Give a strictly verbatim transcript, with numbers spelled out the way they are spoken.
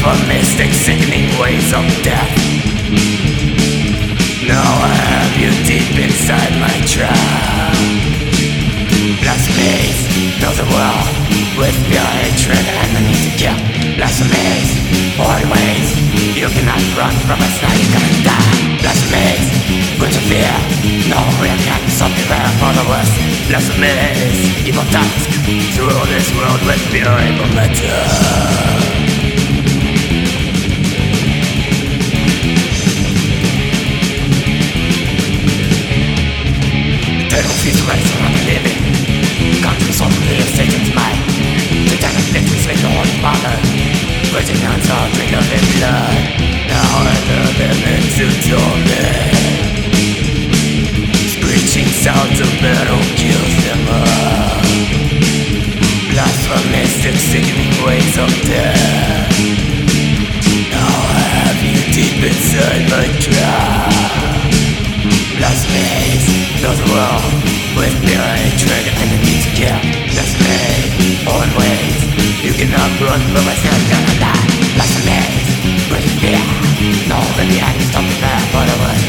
Blasphemistic, sickening ways of death. Now I have you deep inside my trap. Blasphemies fill the world with pure hatred and the need to kill. Blasphemies, always. You cannot run from us, now you're gonna die. Blasphemies, put to fear. No real can stop prepare for the worst. Blasphemies, evil task to rule this world with pure evil matter. Feast race on the living. Conscious only of Satan's mind. Satanic lifting slave the Holy Father. Virgin hands are greater than blood. Now enter them into torment. Screeching sounds of metal kills them all. Blasphemistic, sickening ways of death. Now I have you deep inside my trap. Blasphemies fills the world with pure hatred and the need to kill. Blasphemies, always. You cannot run from us, you're gonna die. Blasphemies, breathe fear. No, baby, I can stop the fire for the worst.